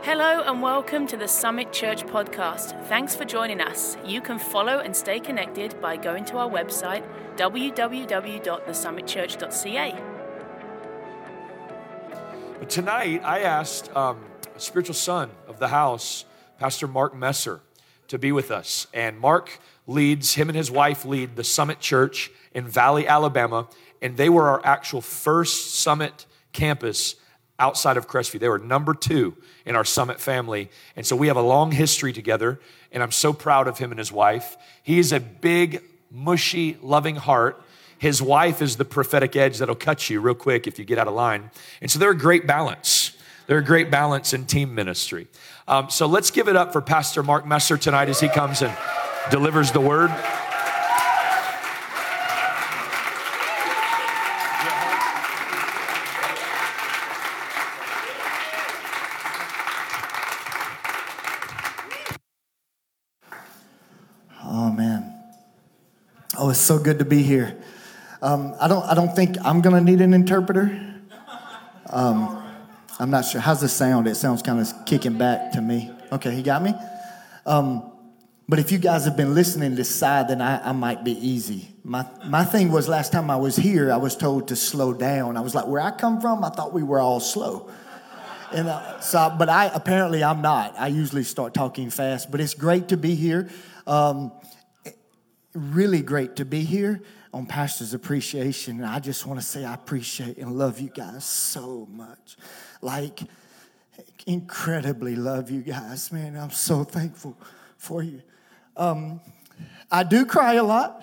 Hello and welcome to the Summit Church podcast. Thanks for joining us. You can follow and stay connected by going to our website, www.thesummitchurch.ca. Tonight, I asked a spiritual son of the house, Pastor Mark Messer, to be with us. And Mark him and his wife lead the Summit Church in Valley, Alabama. And they were our actual first Summit campus outside of Crestview. They were number 2 in our Summit family. And so we have a long history together, and I'm so proud of him and his wife. He is a big, mushy, loving heart. His wife is the prophetic edge that'll cut you real quick if you get out of line. And so they're a great balance. They're a great balance in team ministry. So let's give it up for Pastor Mark Messer tonight as he comes and delivers the word. Oh, it's so good to be here. I don't think I'm gonna need an interpreter. I'm not sure. How's the sound? It sounds kind of kicking back to me. Okay, he got me. But if you guys have been listening this side, then I might be easy. My thing was last time I was here, I was told to slow down. I was like, where I come from, I thought we were all slow. And but I'm not. I usually start talking fast, but it's great to be here. Really great to be here on Pastor's Appreciation. And I just want to say I appreciate and love you guys so much. Like, incredibly love you guys, man. I'm so thankful for you. I do cry a lot.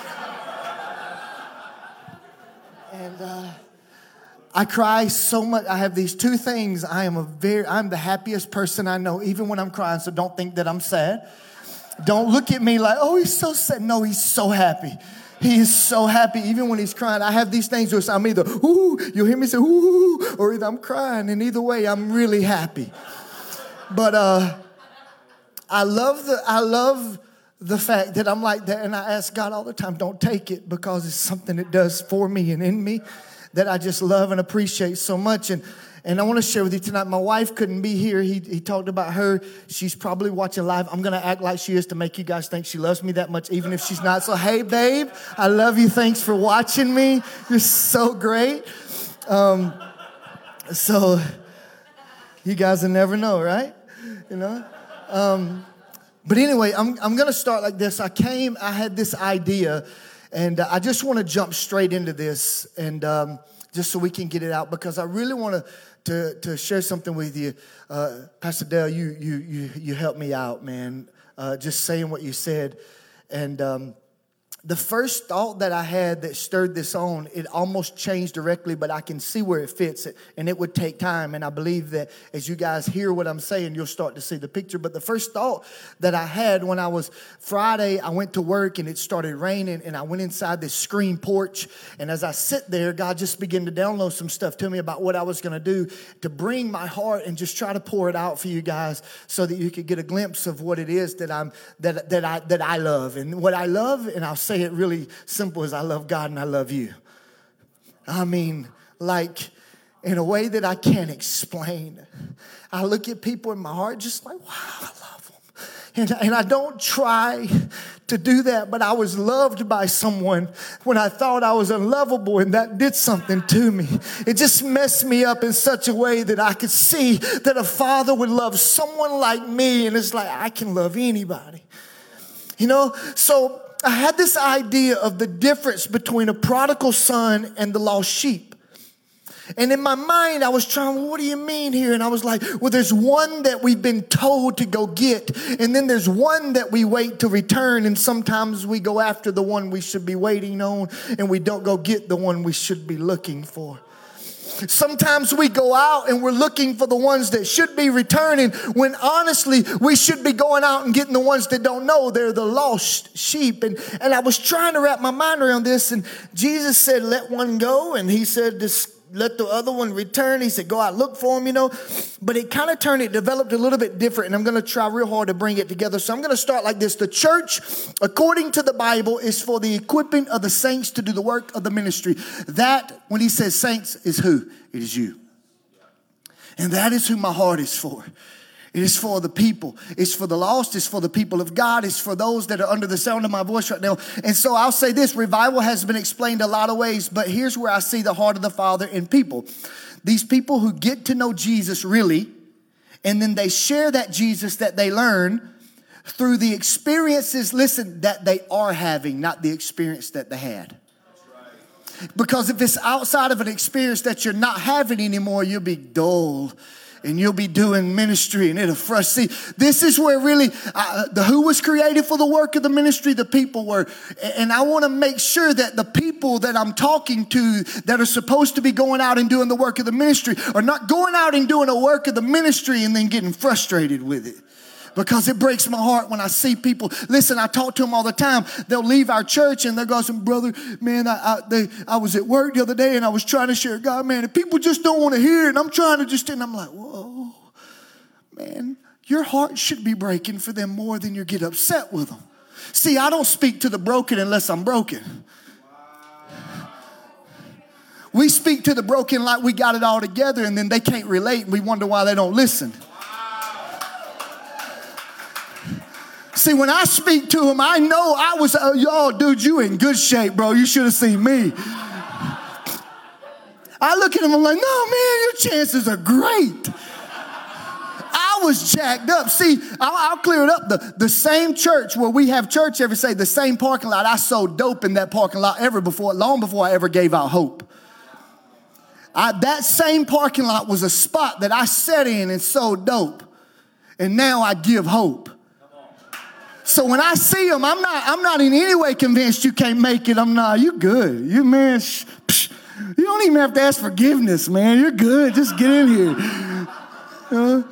And I cry so much. I have these 2 things. I'm the happiest person I know, even when I'm crying, so don't think that I'm sad. Don't look at me like, oh, he's so sad. No, he's so happy. He is so happy even when he's crying. I have these things where I'm either, ooh, you'll hear me say, ooh, or either I'm crying. And either way, I'm really happy. But I love the fact that I'm like that. And I ask God all the time, don't take it, because it's something that does for me and in me that I just love and appreciate so much. And I want to share with you tonight, my wife couldn't be here. He talked about her. She's probably watching live. I'm going to act like she is to make you guys think she loves me that much, even if she's not. So, hey, babe, I love you. Thanks for watching me. You're so great. So, you guys will never know, right? You know? But anyway, I'm going to start like this. I had this idea, and I just want to jump straight into this, and just so we can get it out, because I really want to share something with you. Pastor Dale, you helped me out, man, just saying what you said. And the first thought that I had that stirred this on, it almost changed directly, but I can see where it fits, and it would take time. And I believe that as you guys hear what I'm saying, you'll start to see the picture. But the first thought that I had when I was Friday, I went to work and it started raining, and I went inside this screen porch. And as I sit there, God just began to download some stuff to me about what I was going to do to bring my heart and just try to pour it out for you guys so that you could get a glimpse of what it is that I love. And what I love, and I'll say it really simple, is I love God and I love you. I mean, like, in a way that I can't explain. I look at people in my heart just like, wow, I love them. And I don't try to do that, but I was loved by someone when I thought I was unlovable, and that did something to me. It just messed me up in such a way that I could see that a father would love someone like me, and it's like, I can love anybody. You know, so I had this idea of the difference between a prodigal son and the lost sheep. And in my mind, I was trying, well, what do you mean here? And I was like, well, there's one that we've been told to go get. And then there's one that we wait to return. And sometimes we go after the one we should be waiting on, and we don't go get the one we should be looking for. Sometimes we go out and we're looking for the ones that should be returning, when honestly we should be going out and getting the ones that don't know they're the lost sheep. And I was trying to wrap my mind around this, and Jesus said, let one go. And he said, let the other one return. He said, go out, look for him, you know. But it kind of developed a little bit different, and I'm going to try real hard to bring it together. So I'm going to start like this. The church, according to the Bible, is for the equipping of the saints to do the work of the ministry. That, when he says saints, is who? It is you. And that is who my heart is for. It is for the people. It's for the lost. It's for the people of God. It's for those that are under the sound of my voice right now. And so I'll say this, revival has been explained a lot of ways, but here's where I see the heart of the Father in people. These people who get to know Jesus really, and then they share that Jesus that they learn through the experiences, listen, that they are having, not the experience that they had. Because if it's outside of an experience that you're not having anymore, you'll be dull. And you'll be doing ministry and it'll frustrate. See, this is where really, the who was created for the work of the ministry, the people were. And I want to make sure that the people that I'm talking to that are supposed to be going out and doing the work of the ministry are not going out and doing the work of the ministry and then getting frustrated with it. Because it breaks my heart when I see people. Listen, I talk to them all the time. They'll leave our church and they'll go, brother, man, I was at work the other day and I was trying to share God, man, and people just don't want to hear it. And I'm trying to just, and I'm like, whoa, man, your heart should be breaking for them more than you get upset with them. See, I don't speak to the broken unless I'm broken. We speak to the broken like we got it all together and then they can't relate and we wonder why they don't listen. See, when I speak to him, I know I was, dude, you in good shape, bro. You should have seen me. I look at him, I'm like, no, man, your chances are great. I was jacked up. See, I'll clear it up. The same church where we have church every Sunday, the same parking lot, I sold dope in that parking lot long before I ever gave out hope. That same parking lot was a spot that I sat in and sold dope. And now I give hope. So when I see them, I'm not in any way convinced you can't make it. You good. You, man, you don't even have to ask forgiveness, man. You're good. Just get in here.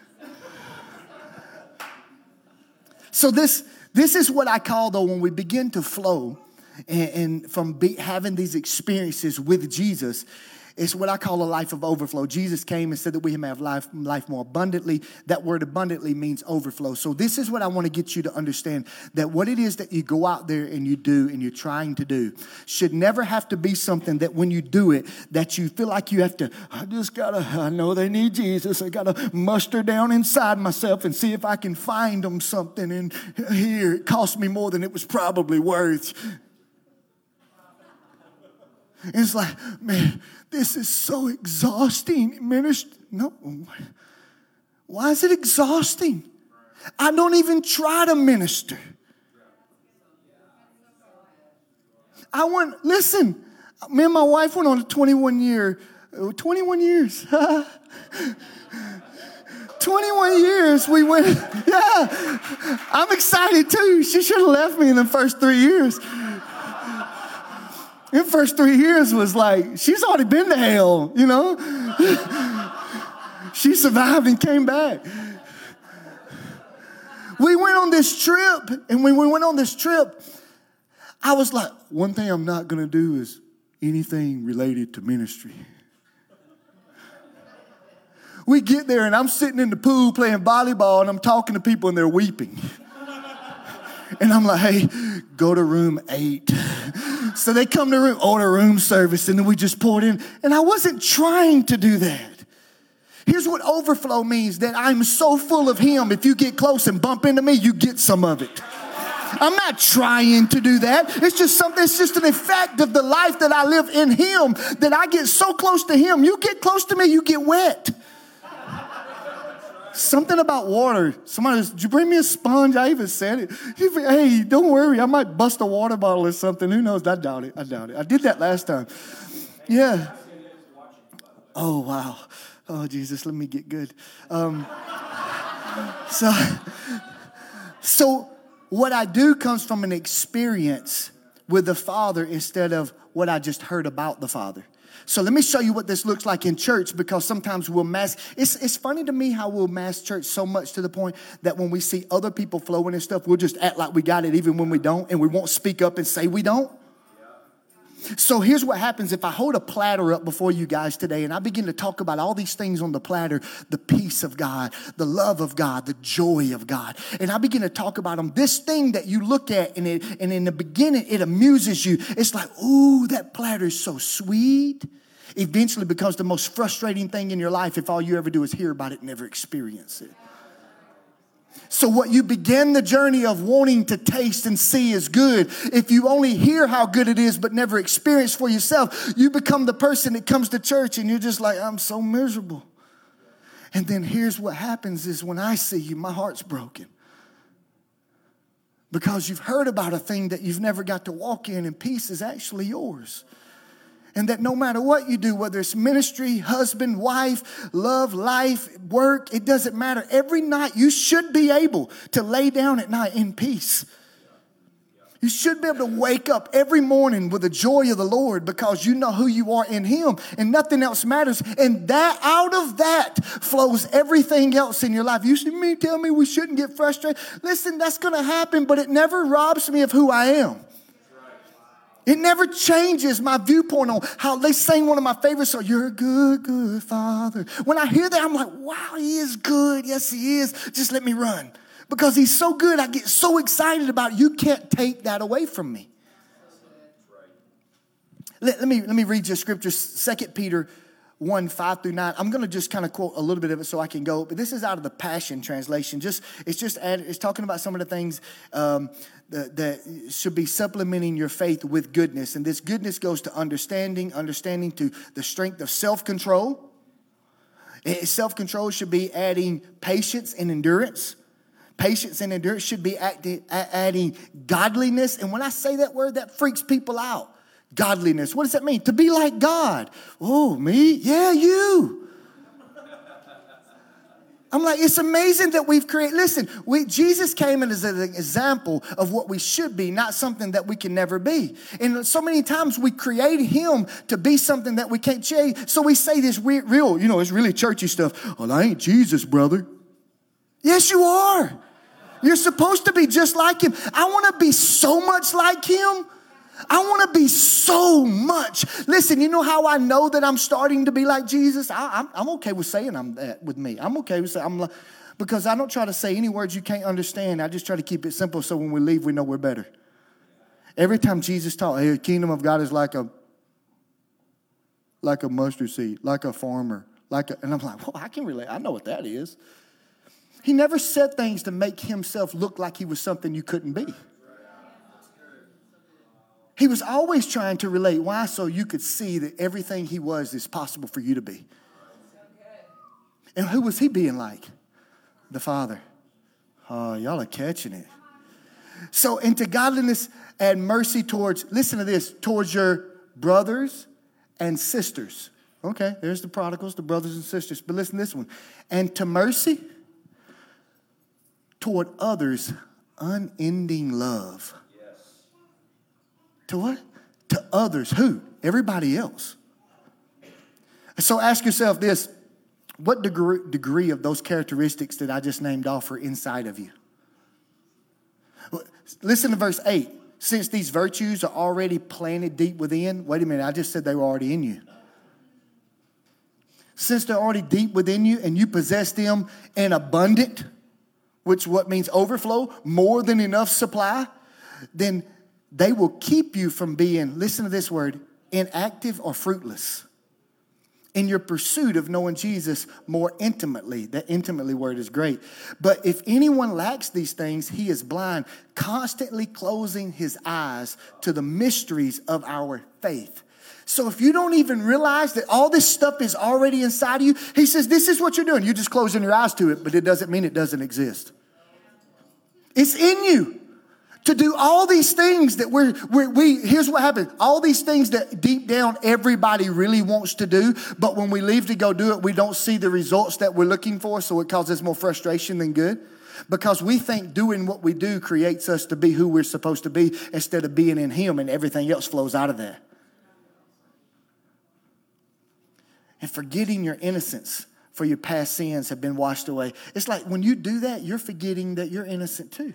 So this is what I call, though, when we begin to flow and from having these experiences with Jesus, it's what I call a life of overflow. Jesus came and said that we may have life more abundantly. That word abundantly means overflow. So this is what I want to get you to understand, that what it is that you go out there and you do and you're trying to do should never have to be something that when you do it, that you feel like you have to, I know they need Jesus. I got to muster down inside myself and see if I can find them something in here. It cost me more than it was probably worth. It's like, man, this is so exhausting. No. Why is it exhausting? I don't even try to minister. Listen, me and my wife went on a 21 years. 21 years we went, yeah. I'm excited too. She should have left me in the first 3 years. The first 3 years was like, she's already been to hell, you know? She survived and came back. We went on this trip, and when we went on this trip, I was like, one thing I'm not going to do is anything related to ministry. We get there, and I'm sitting in the pool playing volleyball, and I'm talking to people, and they're weeping. And I'm like, hey, go to room 8. So they come to order room service, and then we just poured in. And I wasn't trying to do that. Here's what overflow means, that I'm so full of him, if you get close and bump into me, you get some of it. I'm not trying to do that. It's just something, it's just an effect of the life that I live in him, that I get so close to him. You get close to me, you get wet. Something about water. Somebody said, did you bring me a sponge? I even said it. Hey, don't worry. I might bust a water bottle or something. Who knows? I doubt it. I did that last time. Yeah. Oh, wow. Oh, Jesus, let me get good. So what I do comes from an experience with the Father instead of what I just heard about the Father. So let me show you what this looks like in church, because sometimes we'll mask. It's funny to me how we'll mask church so much to the point that when we see other people flowing and stuff, we'll just act like we got it even when we don't, and we won't speak up and say we don't. So here's what happens if I hold a platter up before you guys today and I begin to talk about all these things on the platter, the peace of God, the love of God, the joy of God. And I begin to talk about them. This thing that you look at and in the beginning, it amuses you. It's like, ooh, that platter is so sweet. Eventually becomes the most frustrating thing in your life if all you ever do is hear about it and never experience it. So what you begin the journey of wanting to taste and see is good. If you only hear how good it is but never experience for yourself, you become the person that comes to church and you're just like, I'm so miserable. And then here's what happens is when I see you, my heart's broken. Because you've heard about a thing that you've never got to walk in, and peace is actually yours. And that no matter what you do, whether it's ministry, husband, wife, love, life, work, it doesn't matter. Every night you should be able to lay down at night in peace. You should be able to wake up every morning with the joy of the Lord because you know who you are in Him and nothing else matters. And that out of that flows everything else in your life. You see me tell me we shouldn't get frustrated. Listen, that's going to happen, but it never robs me of who I am. It never changes my viewpoint on how they sang one of my favorite songs, You're a good, good Father. When I hear that, I'm like, wow, He is good. Yes, He is. Just let me run. Because He's so good, I get so excited about it. You can't take that away from me. Let me read you scripture, 2 Peter 1, 5 through 9. I'm going to just kind of quote a little bit of it so I can go. But this is out of the Passion Translation. It's talking about some of the things that should be supplementing your faith with goodness. And this goodness goes to understanding to the strength of self-control. Self-control should be adding patience and endurance. Patience and endurance should be adding godliness. And when I say that word, that freaks people out. Godliness. What does that mean? To be like God. Oh, me? Yeah, you. I'm like, it's amazing that we've created. Listen, Jesus came in as an example of what we should be, not something that we can never be. And so many times we create Him to be something that we can't change. So we say this real, it's really churchy stuff. Well, I ain't Jesus, brother. Yes, you are. You're supposed to be just like Him. I want to be so much like Him. I want to be so much. Listen, you know how I know that I'm starting to be like Jesus? I'm okay with saying I'm that with me. I'm okay with saying because I don't try to say any words you can't understand. I just try to keep it simple so when we leave, we know we're better. Every time Jesus taught, hey, the kingdom of God is like a mustard seed, like a farmer, and I'm like, well, I can relate. I know what that is. He never said things to make Himself look like He was something you couldn't be. He was always trying to relate. Why? So you could see that everything He was is possible for you to be. And who was He being like? The Father. Oh, y'all are catching it. So into godliness and mercy towards your brothers and sisters. Okay, there's the prodigals, the brothers and sisters. But listen to this one. And to mercy toward others, unending love. To what? To others. Who? Everybody else. So ask yourself this. What degree of those characteristics that I just named off are inside of you? Listen to verse 8. Since these virtues are already planted deep within. Wait a minute. I just said they were already in you. Since they're already deep within you and you possess them in abundant, which what means overflow, more than enough supply, then they will keep you from being, listen to this word, inactive or fruitless in your pursuit of knowing Jesus more intimately. That intimately word is great. But if anyone lacks these things, he is blind, constantly closing his eyes to the mysteries of our faith. So if you don't even realize that all this stuff is already inside of you, he says, this is what you're doing. You're just closing your eyes to it, but it doesn't mean it doesn't exist. It's in you. To do all these things that here's what happens. All these things that deep down everybody really wants to do, but when we leave to go do it, we don't see the results that we're looking for, so it causes more frustration than good. Because we think doing what we do creates us to be who we're supposed to be instead of being in Him, and everything else flows out of that. And forgetting your innocence for your past sins have been washed away. It's like when you do that, you're forgetting that you're innocent too.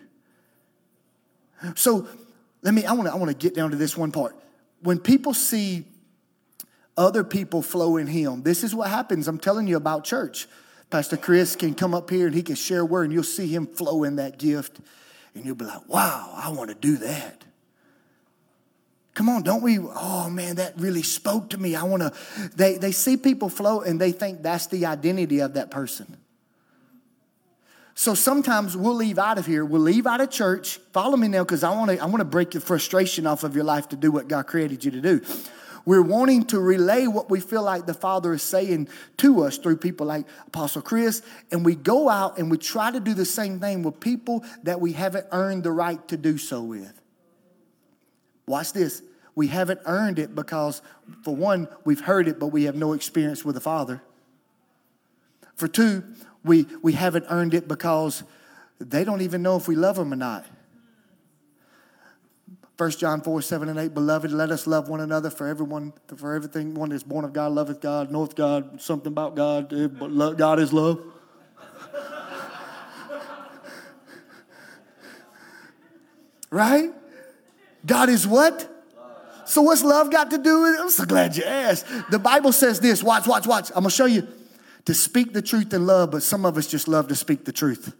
So I want to get down to this one part. When people see other people flow in Him, this is what happens. I'm telling you about church. Pastor Chris can come up here and he can share a word and you'll see him flow in that gift. And you'll be like, wow, I want to do that. Come on, don't we? Oh man, that really spoke to me. They see people flow and they think that's the identity of that person. So sometimes we'll leave out of here. We'll leave out of church. Follow me now, because I want to break the frustration off of your life to do what God created you to do. We're wanting to relay what we feel like the Father is saying to us through people like Apostle Chris. And we go out and we try to do the same thing with people that we haven't earned the right to do so with. Watch this. We haven't earned it because, for one, we've heard it, but we have no experience with the Father. For two, we haven't earned it because they don't even know if we love them or not. 1 John 4:7-8, beloved, let us love one another, for everything one is born of God, loveth God, knoweth God, something about God, but God is love. Right? God is what? So what's love got to do with it? I'm so glad you asked. The Bible says this. Watch. I'm going to show you. To speak the truth in love, but some of us just love to speak the truth.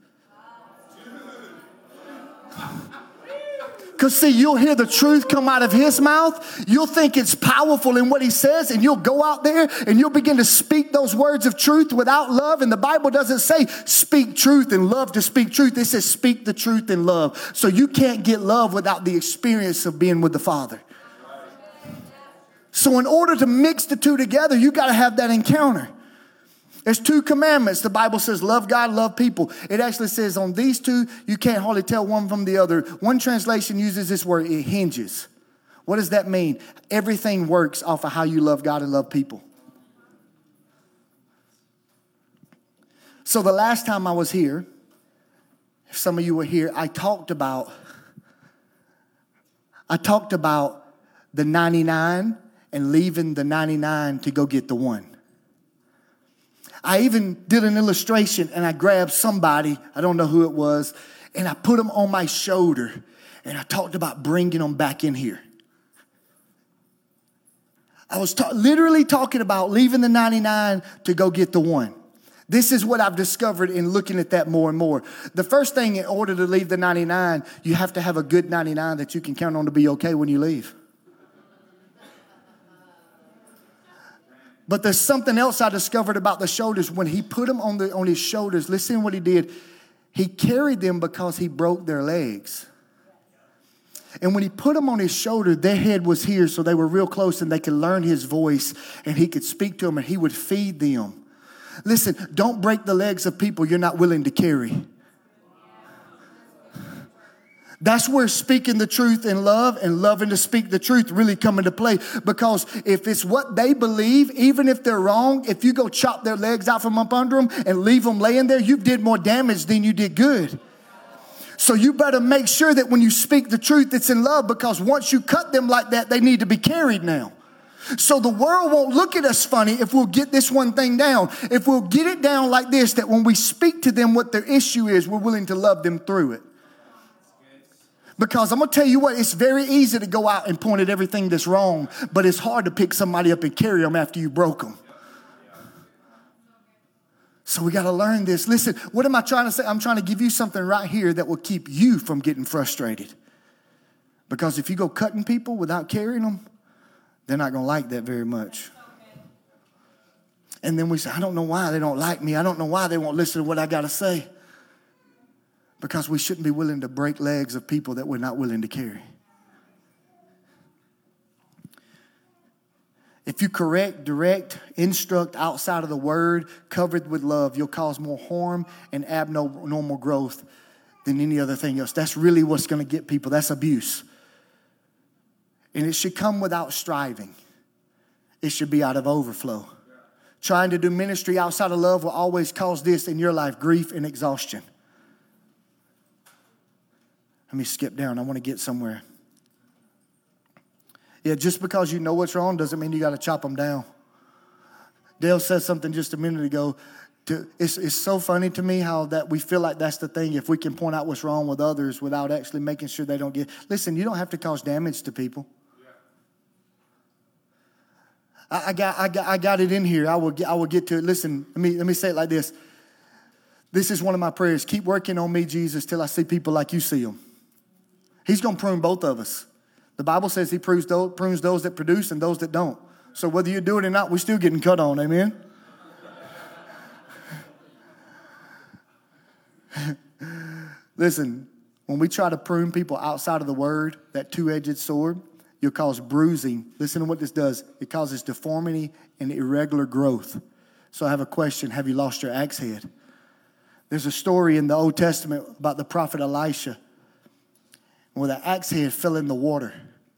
Because see, you'll hear the truth come out of his mouth. You'll think it's powerful in what he says, and you'll go out there and you'll begin to speak those words of truth without love. And the Bible doesn't say speak truth and love to speak truth. It says speak the truth in love. So you can't get love without the experience of being with the Father. So in order to mix the two together, you got to have that encounter. There's 2 commandments. The Bible says love God, love people. It actually says on these 2, you can't hardly tell one from the other. One translation uses this word, it hinges. What does that mean? Everything works off of how you love God and love people. So the last time I was here, if some of you were here, I talked about the 99 and leaving the 99 to go get the 1. I even did an illustration and I grabbed somebody, I don't know who it was, and I put them on my shoulder and I talked about bringing them back in here. I was literally talking about leaving the 99 to go get the 1. This is what I've discovered in looking at that more and more. The first thing, in order to leave the 99, you have to have a good 99 that you can count on to be okay when you leave. But there's something else I discovered about the shoulders. When he put them on his shoulders, listen what he did. He carried them because he broke their legs. And when he put them on his shoulder, their head was here, so they were real close and they could learn his voice and he could speak to them and he would feed them. Listen, don't break the legs of people you're not willing to carry. That's where speaking the truth in love and loving to speak the truth really come into play. Because if it's what they believe, even if they're wrong, if you go chop their legs out from up under them and leave them laying there, you did more damage than you did good. So you better make sure that when you speak the truth, it's in love, because once you cut them like that, they need to be carried now. So the world won't look at us funny if we'll get this one thing down. If we'll get it down like this, that when we speak to them what their issue is, we're willing to love them through it. Because I'm going to tell you what, it's very easy to go out and point at everything that's wrong, but it's hard to pick somebody up and carry them after you broke them. So we got to learn this. Listen, what am I trying to say? I'm trying to give you something right here that will keep you from getting frustrated. Because if you go cutting people without carrying them, they're not going to like that very much. And then we say, I don't know why they don't like me. I don't know why they won't listen to what I got to say. Because we shouldn't be willing to break legs of people that we're not willing to carry. If you correct, direct, instruct outside of the word, covered with love, you'll cause more harm and abnormal growth than any other thing else. That's really what's going to get people. That's abuse. And it should come without striving. It should be out of overflow. Trying to do ministry outside of love will always cause this in your life, grief and exhaustion. Let me skip down. I want to get somewhere. Yeah, just because you know what's wrong doesn't mean you got to chop them down. Dale said something just a minute ago. It's so funny to me how that we feel like that's the thing. If we can point out what's wrong with others without actually making sure they don't get. Listen, you don't have to cause damage to people. I got it in here. I will get to it. Listen, let me say it like this. This is one of my prayers. Keep working on me, Jesus, till I see people like you see them. He's going to prune both of us. The Bible says he prunes those that produce and those that don't. So whether you do it or not, we're still getting cut on. Amen? Listen, when we try to prune people outside of the word, that two-edged sword, you'll cause bruising. Listen to what this does. It causes deformity and irregular growth. So I have a question. Have you lost your axe head? There's a story in the Old Testament about the prophet Elisha, where the axe head fell in the water.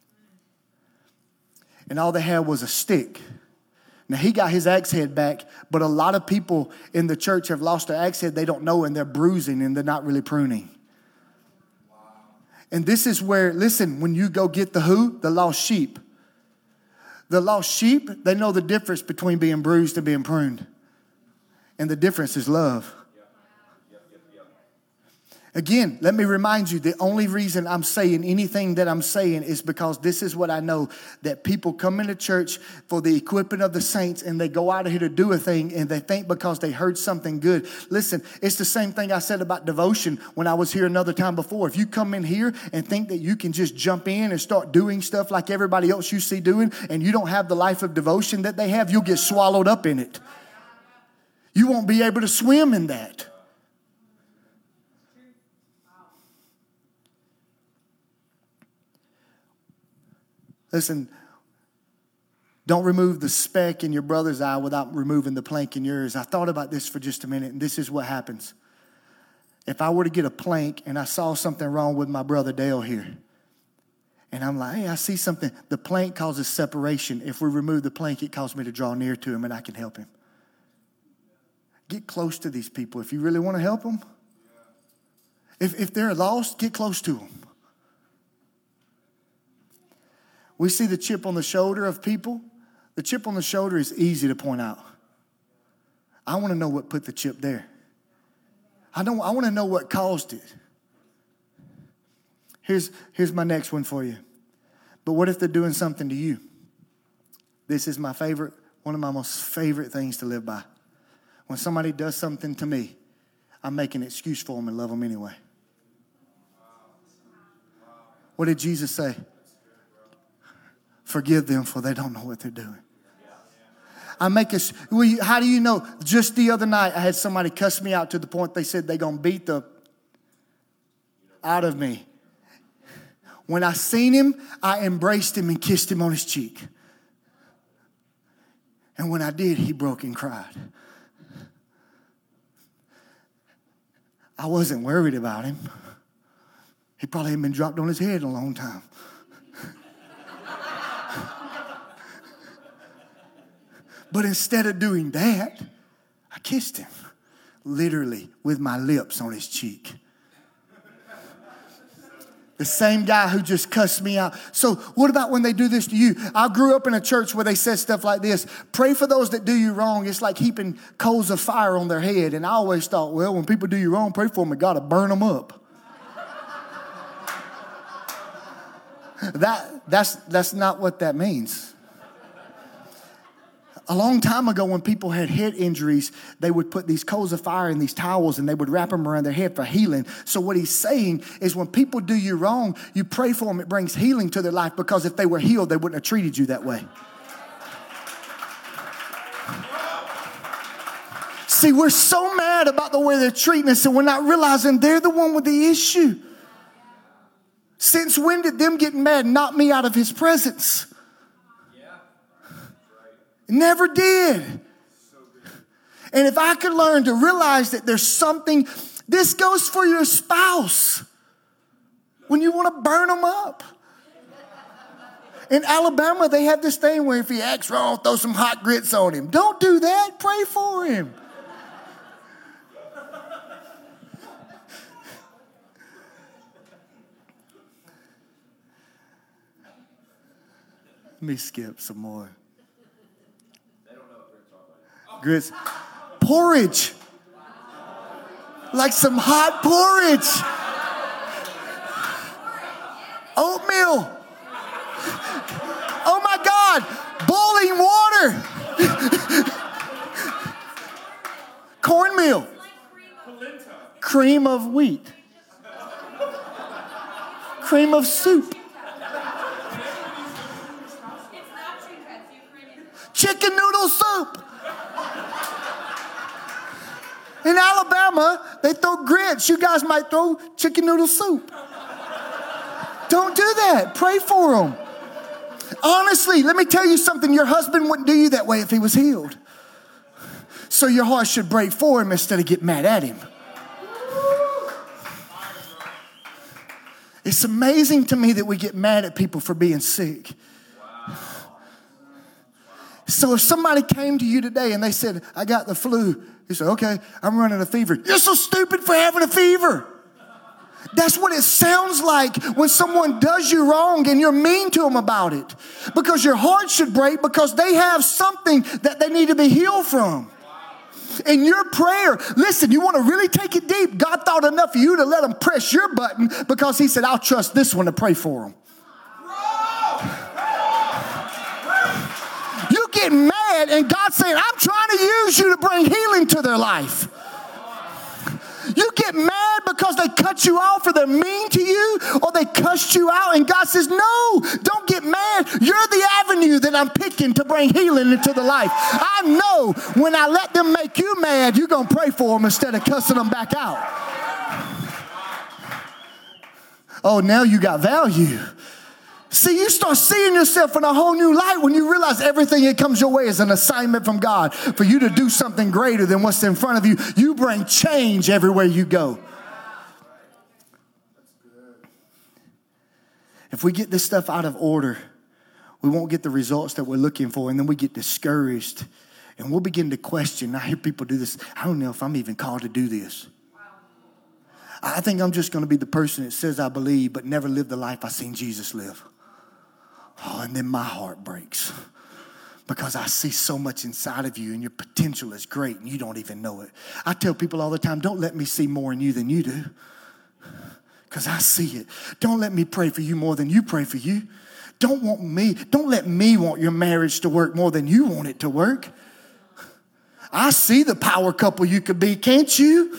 And all they had was a stick. Now, he got his axe head back, but a lot of people in the church have lost their axe head. They don't know, and they're bruising, and they're not really pruning. Wow. And this is where, listen, when you go get the who? The lost sheep. The lost sheep, they know the difference between being bruised and being pruned. And the difference is love. Again, let me remind you, the only reason I'm saying anything that I'm saying is because this is what I know, that people come into church for the equipping of the saints and they go out of here to do a thing and they think because they heard something good. Listen, it's the same thing I said about devotion when I was here another time before. If you come in here and think that you can just jump in and start doing stuff like everybody else you see doing and you don't have the life of devotion that they have, you'll get swallowed up in it. You won't be able to swim in that. Listen, don't remove the speck in your brother's eye without removing the plank in yours. I thought about this for just a minute, and this is what happens. If I were to get a plank and I saw something wrong with my brother Dale here, and I'm like, hey, I see something. The plank causes separation. If we remove the plank, it causes me to draw near to him, and I can help him. Get close to these people. If you really want to help them, if they're lost, get close to them. We see the chip on the shoulder of people. The chip on the shoulder is easy to point out. I want to know what put the chip there. I want to know what caused it. Here's my next one for you. But what if they're doing something to you? This is my favorite, one of my most favorite things to live by. When somebody does something to me, I make an excuse for them and love them anyway. What did Jesus say? Forgive them, for they don't know what they're doing. How do you know? Just the other night, I had somebody cuss me out to the point they said they're going to beat the out of me. When I seen him, I embraced him and kissed him on his cheek. And when I did, he broke and cried. I wasn't worried about him. He probably hadn't been dropped on his head in a long time. But instead of doing that, I kissed him, literally with my lips on his cheek. The same guy who just cussed me out. So what about when they do this to you? I grew up in a church where they said stuff like this. Pray for those that do you wrong. It's like heaping coals of fire on their head. And I always thought, well, when people do you wrong, pray for them and God will burn them up. That's not what that means. A long time ago, when people had head injuries, they would put these coals of fire in these towels and they would wrap them around their head for healing. So what he's saying is when people do you wrong, you pray for them. It brings healing to their life, because if they were healed, they wouldn't have treated you that way. See, we're so mad about the way they're treating us, and we're not realizing they're the one with the issue. Since when did them getting mad knock me out of his presence? Never did. And if I could learn to realize that there's something, this goes for your spouse. When you want to burn them up. In Alabama, they have this thing where if he acts wrong, throw some hot grits on him. Don't do that. Pray for him. Let me skip some more. Grits. Porridge. Like some hot porridge. Oatmeal. Oh my God. Boiling water. Cornmeal. Cream of wheat. Cream of soup. Chicken noodle soup. In Alabama, they throw grits. You guys might throw chicken noodle soup. Don't do that. Pray for them. Honestly, let me tell you something. Your husband wouldn't do you that way if he was healed. So your heart should break for him instead of get mad at him. It's amazing to me that we get mad at people for being sick. So if somebody came to you today and they said, I got the flu. You say, okay, I'm running a fever. You're so stupid for having a fever. That's what it sounds like when someone does you wrong and you're mean to them about it. Because your heart should break because they have something that they need to be healed from. In your prayer, listen, you want to really take it deep. God thought enough of you to let him press your button because he said, I'll trust this one to pray for him. You get mad and God's saying, I'm trying to use you to bring healing to their life. You get mad because they cut you off or they're mean to you or they cussed you out, and God says, no, don't get mad. You're the avenue that I'm picking to bring healing into the life. I know when I let them make you mad, you're going to pray for them instead of cussing them back out. Oh, now you got value. See, you start seeing yourself in a whole new light when you realize everything that comes your way is an assignment from God for you to do something greater than what's in front of you. You bring change everywhere you go. If we get this stuff out of order, we won't get the results that we're looking for, and then we get discouraged, and we'll begin to question. I hear people do this. I don't know if I'm even called to do this. I think I'm just going to be the person that says I believe but never live the life I seen Jesus live. Oh, and then my heart breaks because I see so much inside of you and your potential is great and you don't even know it. I tell people all the time, don't let me see more in you than you do because I see it. Don't let me pray for you more than you pray for you. Don't let me want your marriage to work more than you want it to work. I see the power couple you could be, can't you?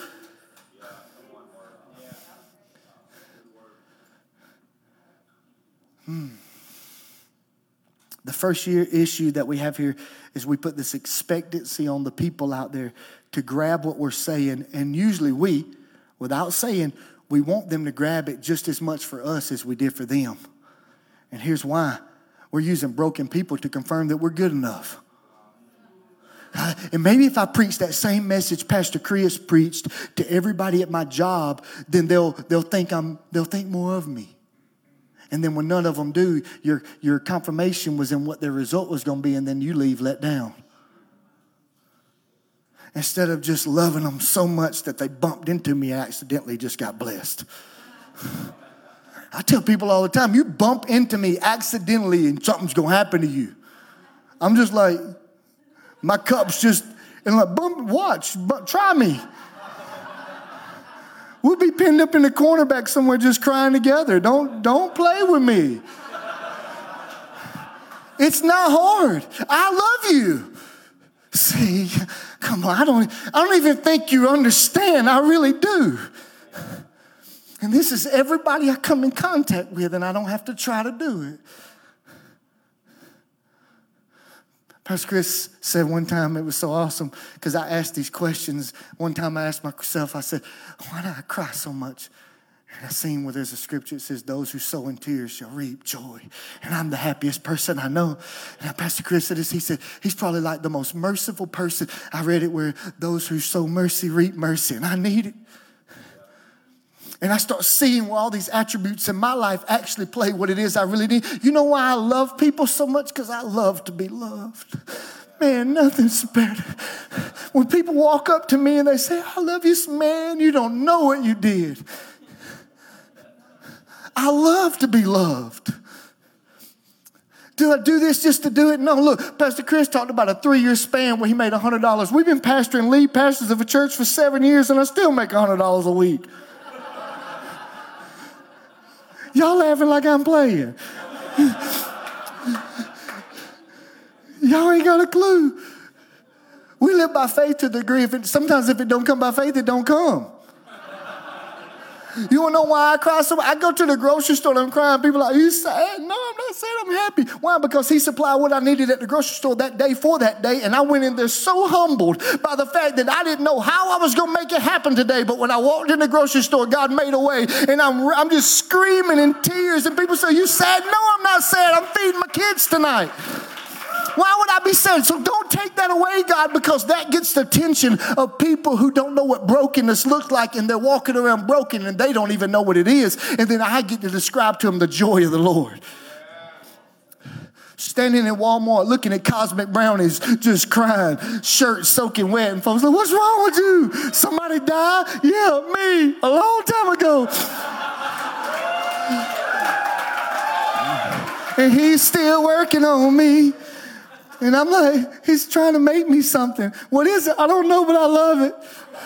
The first issue that we have here is we put this expectancy on the people out there to grab what we're saying. And usually we, without saying, we want them to grab it just as much for us as we did for them. And here's why. We're using broken people to confirm that we're good enough. And maybe if I preach that same message Pastor Chris preached to everybody at my job, then they'll think more of me. And then when none of them do, your confirmation was in what their result was going to be, and then you leave let down. Instead of just loving them so much that they bumped into me and accidentally just got blessed. I tell people all the time, you bump into me accidentally and something's going to happen to you. I'm just like, my cup's just, and like, boom, watch, try me. We'll be pinned up in the corner back somewhere just crying together. Don't play with me. It's not hard. I love you. See, come on, I don't even think you understand. I really do. And this is everybody I come in contact with, and I don't have to try to do it. Pastor Chris said one time, it was so awesome, because I asked these questions. One time I asked myself, I said, why do I cry so much? And I seen where there's a scripture that says, those who sow in tears shall reap joy. And I'm the happiest person I know. And Pastor Chris said this, he said, he's probably like the most merciful person. I read it where those who sow mercy reap mercy, and I need it. And I start seeing where all these attributes in my life actually play what it is I really need. You know why I love people so much? Because I love to be loved. Man, nothing's better. When people walk up to me and they say, I love you, man, you don't know what you did. I love to be loved. Do I do this just to do it? No, look, Pastor Chris talked about a 3-year span where he made $100. We've been pastoring lead pastors of a church for 7 years, and I still make $100 a week. Y'all laughing like I'm playing. Y'all ain't got a clue. We live by faith to the degree, sometimes if it don't come by faith, it don't come. You want to know why I cry so much? I go to the grocery store and I'm crying. People are like, are you sad? No, I'm not sad. I'm happy. Why? Because he supplied what I needed at the grocery store that day for that day. And I went in there so humbled by the fact that I didn't know how I was going to make it happen today. But when I walked in the grocery store, God made a way. And I'm just screaming in tears. And people say, you sad? No, I'm not sad. I'm feeding my kids tonight. Why would I be sad? So don't take that away, God, because that gets the attention of people who don't know what brokenness looks like, and they're walking around broken and they don't even know what it is. And then I get to describe to them the joy of the Lord. Standing in Walmart looking at cosmic brownies, just crying, shirt soaking wet, and folks like, what's wrong with you? Somebody died? Yeah, me, a long time ago. And he's still working on me. And I'm like, he's trying to make me something. What is it? I don't know, but I love it.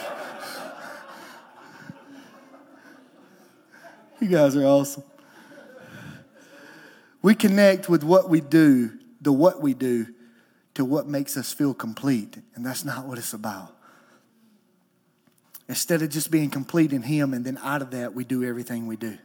You guys are awesome. We connect with what we do, to what we do, to what makes us feel complete. And that's not what it's about. Instead of just being complete in him, and then out of that, we do everything we do.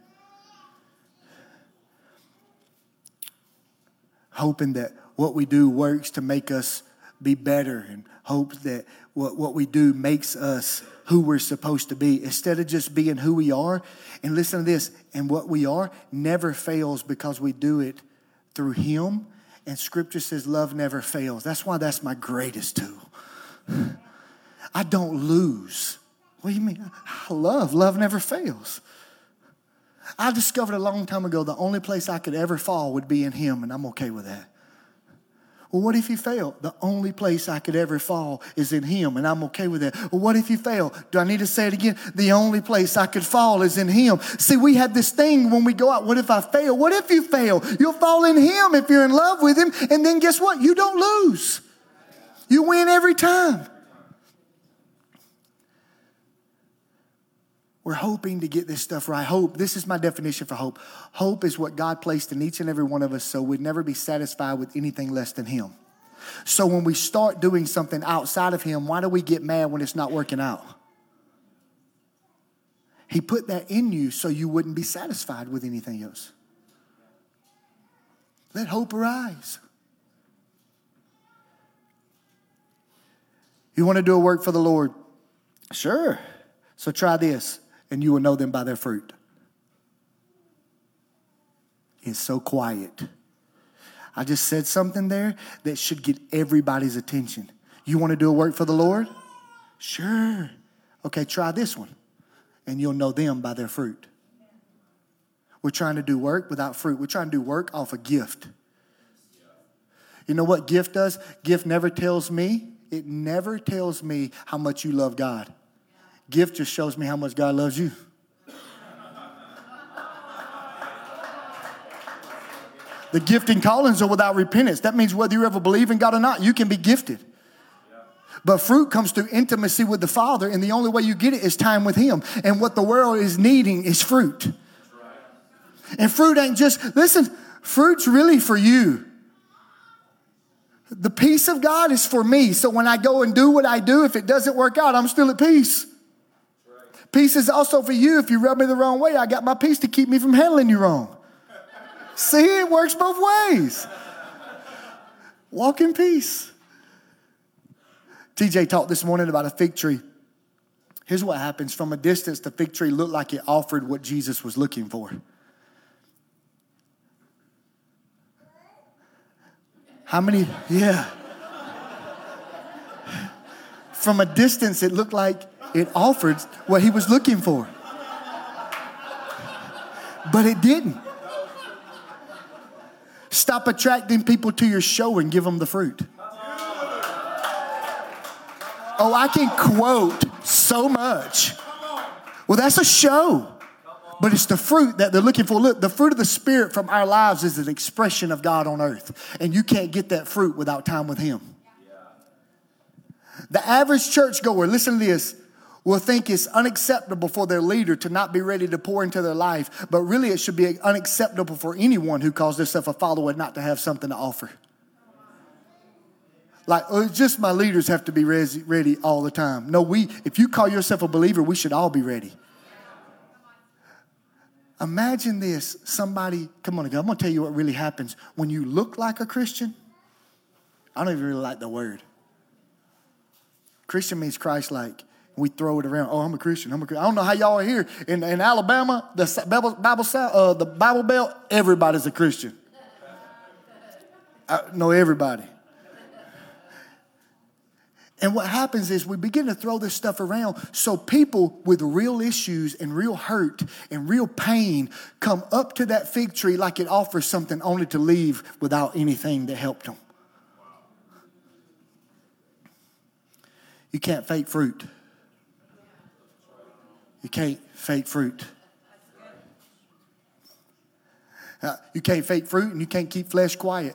Hoping that what we do works to make us be better, and hope that what we do makes us who we're supposed to be, instead of just being who we are. And listen to this, and what we are never fails because we do it through him. And scripture says love never fails. That's why that's my greatest tool. I don't lose. What do you mean? I love. Love never fails. I discovered a long time ago the only place I could ever fall would be in him, and I'm okay with that. Well, what if you fail? The only place I could ever fall is in him, and I'm okay with that. Well, what if you fail? Do I need to say it again? The only place I could fall is in him. See, we have this thing when we go out, what if I fail? What if you fail? You'll fall in him if you're in love with him, and then guess what? You don't lose. You win every time. We're hoping to get this stuff right. Hope, this is my definition for hope. Hope is what God placed in each and every one of us, so we'd never be satisfied with anything less than him. So when we start doing something outside of him, why do we get mad when it's not working out? He put that in you so you wouldn't be satisfied with anything else. Let hope arise. You want to do a work for the Lord? Sure. So try this. And you will know them by their fruit. It's so quiet. I just said something there that should get everybody's attention. You want to do a work for the Lord? Sure. Okay, try this one. And you'll know them by their fruit. We're trying to do work without fruit. We're trying to do work off a gift. You know what gift does? Gift never tells me. It never tells me how much you love God. Gift just shows me how much God loves you. The gift and callings are without repentance. That means whether you ever believe in God or not, you can be gifted. But fruit comes through intimacy with the Father, and the only way you get it is time with him. And what the world is needing is fruit. And fruit ain't just, listen, fruit's really for you. The peace of God is for me. So when I go and do what I do, if it doesn't work out, I'm still at peace. Peace is also for you. If you rub me the wrong way, I got my peace to keep me from handling you wrong. See, it works both ways. Walk in peace. TJ talked this morning about a fig tree. Here's what happens. From a distance, the fig tree looked like it offered what Jesus was looking for. How many? Yeah. From a distance, it looked like it offered what he was looking for. But it didn't. Stop attracting people to your show and give them the fruit. Oh, I can quote so much. Well, that's a show. But it's the fruit that they're looking for. Look, the fruit of the Spirit from our lives is an expression of God on earth. And you can't get that fruit without time with him. The average churchgoer, listen to this, will think it's unacceptable for their leader to not be ready to pour into their life. But really it should be unacceptable for anyone who calls themselves a follower not to have something to offer. Like, oh, it's just my leaders have to be ready all the time. No, if you call yourself a believer, we should all be ready. Imagine this. Somebody, come on, I'm going to tell you what really happens. When you look like a Christian, I don't even really like the word. Christian means Christ-like. We throw it around. Oh, I'm a Christian. I don't know how y'all are here. In Alabama, the Bible Belt, everybody's a Christian. No, everybody. And what happens is we begin to throw this stuff around so people with real issues and real hurt and real pain come up to that fig tree like it offers something only to leave without anything that helped them. You can't fake fruit. You can't fake fruit. You can't fake fruit and you can't keep flesh quiet.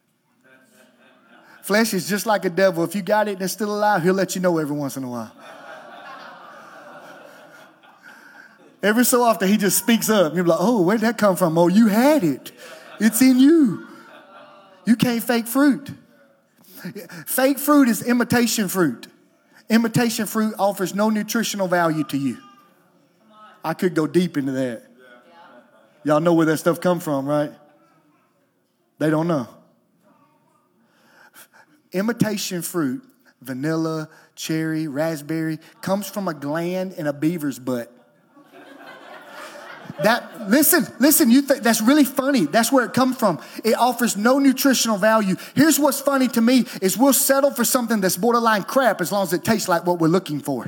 Flesh is just like a devil. If you got it and it's still alive, he'll let you know every once in a while. Every so often, he just speaks up. You're like, oh, where'd that come from? Oh, you had it. It's in you. You can't fake fruit. Fake fruit is imitation fruit. Imitation fruit offers no nutritional value to you. I could go deep into that. Y'all know where that stuff comes from, right? They don't know. Imitation fruit, vanilla, cherry, raspberry, comes from a gland in a beaver's butt. Listen, you think that's really funny. That's where it comes from. It offers no nutritional value. Here's what's funny to me is we'll settle for something that's borderline crap as long as it tastes like what we're looking for.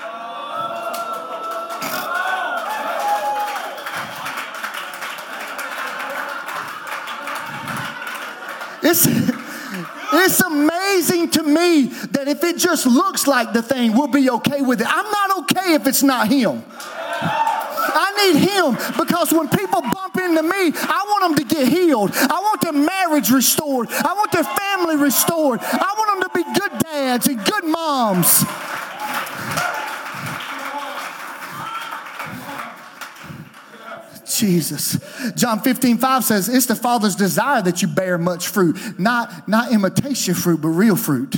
It's amazing to me that if it just looks like the thing, we'll be okay with it. I'm not okay if it's not him. I need him because when people bump into me, I want them to get healed. I want their marriage restored. I want their family restored. I want them to be good dads and good moms. Jesus. John 15:5 says, it's the Father's desire that you bear much fruit. Not imitation fruit, but real fruit.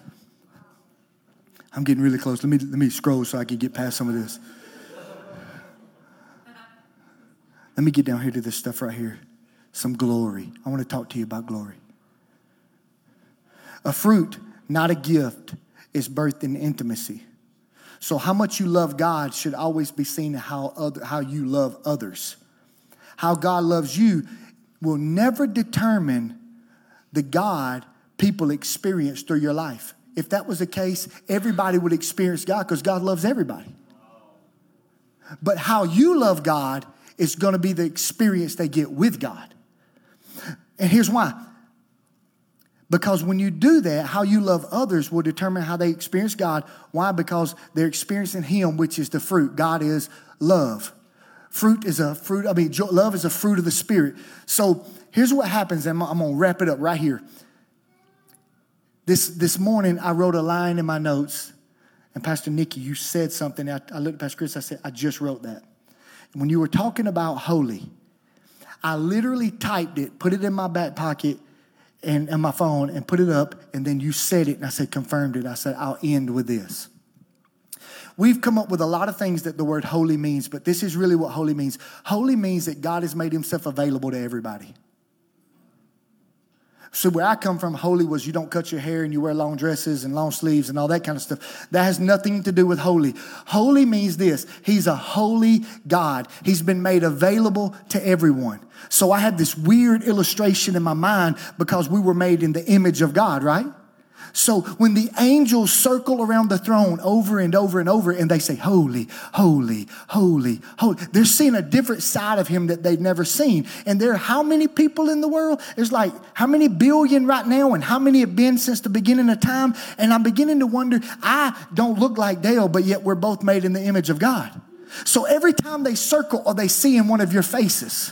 I'm getting really close. Let me scroll so I can get past some of this. Let me get down here to this stuff right here. Some glory. I want to talk to you about glory. A fruit, not a gift, is birthed in intimacy. So how much you love God should always be seen in how you love others. How God loves you will never determine the God people experience through your life. If that was the case, everybody would experience God because God loves everybody. But how you love God is going to be the experience they get with God. And here's why. Because when you do that, how you love others will determine how they experience God. Why? Because they're experiencing Him, which is the fruit. God is love. Love is a fruit of the Spirit. So here's what happens, and I'm going to wrap it up right here. This morning, I wrote a line in my notes, and Pastor Nikki, you said something. I looked at Pastor Chris, I said, I just wrote that. When you were talking about holy, I literally typed it, put it in my back pocket, and my phone and put it up, and then you said it, and I said, confirmed it. I said, I'll end with this. We've come up with a lot of things that the word holy means, but this is really what holy means. Holy means that God has made himself available to everybody. So where I come from, holy was you don't cut your hair and you wear long dresses and long sleeves and all that kind of stuff. That has nothing to do with holy. Holy means this. He's a holy God. He's been made available to everyone. So I had this weird illustration in my mind because we were made in the image of God, right? So when the angels circle around the throne over and over and over and they say, holy, holy, holy, holy, they're seeing a different side of him that they've never seen. And there are how many people in the world? There's like how many billion right now and how many have been since the beginning of time? And I'm beginning to wonder, I don't look like Dale, but yet we're both made in the image of God. So every time they circle or they see in one of your faces,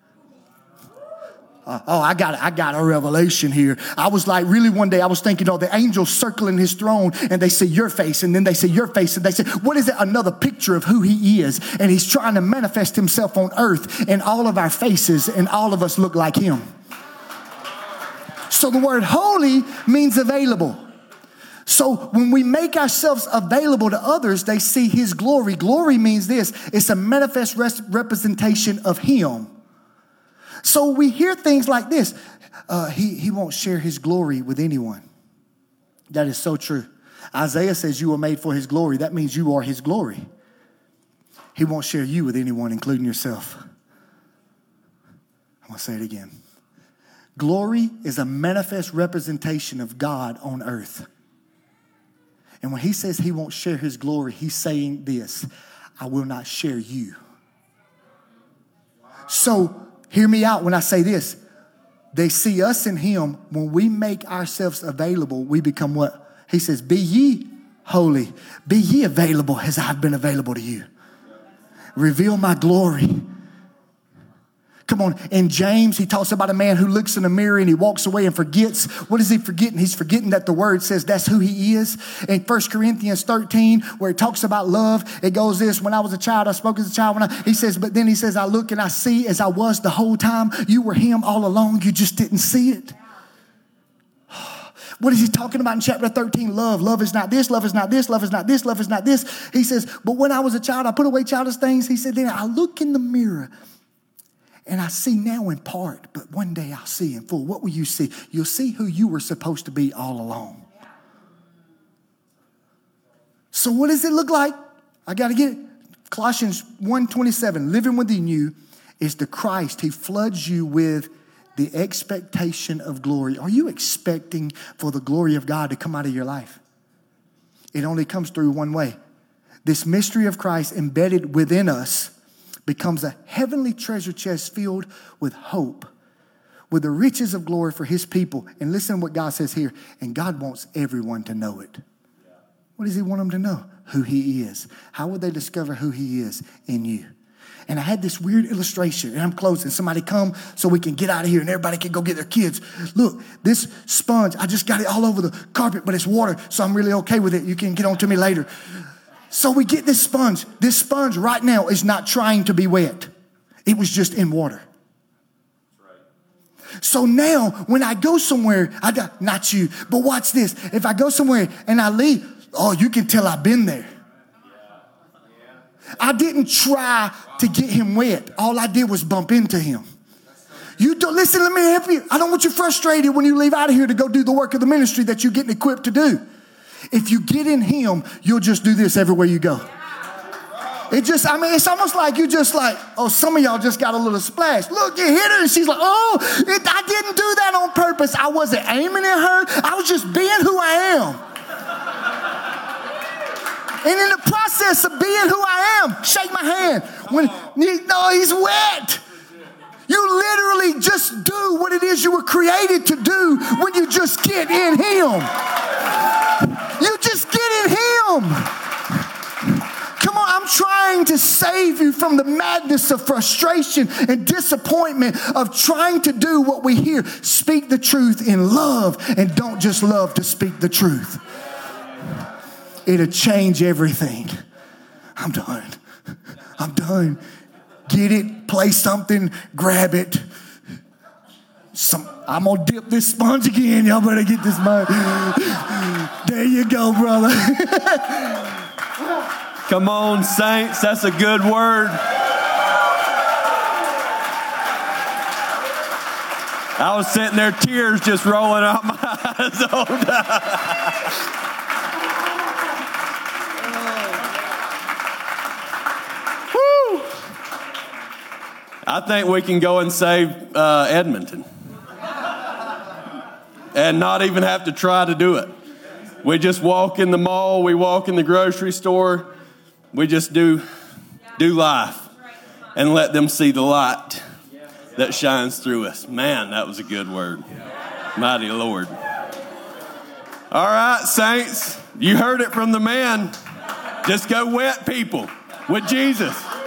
I got a revelation here. I was like, really one day I was thinking, the angels circling his throne and they say your face and then they say your face and they say, what is it? Another picture of who he is. And he's trying to manifest himself on earth in all of our faces and all of us look like him. So the word holy means available. So when we make ourselves available to others, they see his glory. Glory means this. It's a manifest representation of him. So we hear things like this. He won't share his glory with anyone. That is so true. Isaiah says you are made for his glory. That means you are his glory. He won't share you with anyone, including yourself. I'm going to say it again. Glory is a manifest representation of God on earth. And when he says he won't share his glory, he's saying this: I will not share you. So hear me out when I say this. They see us in him. When we make ourselves available, we become what? He says, be ye holy. Be ye available as I've been available to you. Reveal my glory. Come on. In James, he talks about a man who looks in the mirror and he walks away and forgets. What is he forgetting? He's forgetting that the word says that's who he is. In 1 Corinthians 13, where it talks about love, it goes this: when I was a child, I spoke as a child. He says, but then he says, I look and I see as I was the whole time. You were him all along. You just didn't see it. What is he talking about in chapter 13? Love. Love is not this. Love is not this. Love is not this. Love is not this. He says, but when I was a child, I put away childish things. He said, then I look in the mirror and I see now in part, but one day I'll see in full. What will you see? You'll see who you were supposed to be all along. So what does it look like? I got to get it. Colossians 1:27, living within you is the Christ. He floods you with the expectation of glory. Are you expecting for the glory of God to come out of your life? It only comes through one way. This mystery of Christ embedded within us becomes a heavenly treasure chest filled with hope, with the riches of glory for his people. And listen to what God says here. And God wants everyone to know it. What does he want them to know? Who he is. How would they discover who he is in you? And I had this weird illustration, and I'm closing. Somebody come so we can get out of here and everybody can go get their kids. Look, this sponge, I just got it all over the carpet, but it's water, so I'm really okay with it. You can get on to me later. So we get this sponge. This sponge right now is not trying to be wet. It was just in water. So now when I go somewhere, not you, but watch this. If I go somewhere and I leave, oh, you can tell I've been there. I didn't try to get him wet. All I did was bump into him. You don't listen, let me help you. I don't want you frustrated when you leave out of here to go do the work of the ministry that you're getting equipped to do. If you get in him, you'll just do this everywhere you go. It's almost like you just like, oh, some of y'all just got a little splash. Look, you hit her and she's like, I didn't do that on purpose. I wasn't aiming at her. I was just being who I am. And in the process of being who I am, shake my hand. He's wet. You literally just do what it is you were created to do when you just get in him. You just get in him. Come on, I'm trying to save you from the madness of frustration and disappointment of trying to do what we hear. Speak the truth in love and don't just love to speak the truth. It'll change everything. I'm done. Get it, play something, grab it. I'm going to dip this sponge again. Y'all better get this sponge. There you go, brother. Come on, saints. That's a good word. I was sitting there, tears just rolling out my eyes the whole time. I think we can go and save Edmonton and not even have to try to do it. We just walk in the mall, we walk in the grocery store, we just do life and let them see the light that shines through us. Man, that was a good word. Mighty Lord. All right, saints, you heard it from the man. Just go wet people with Jesus.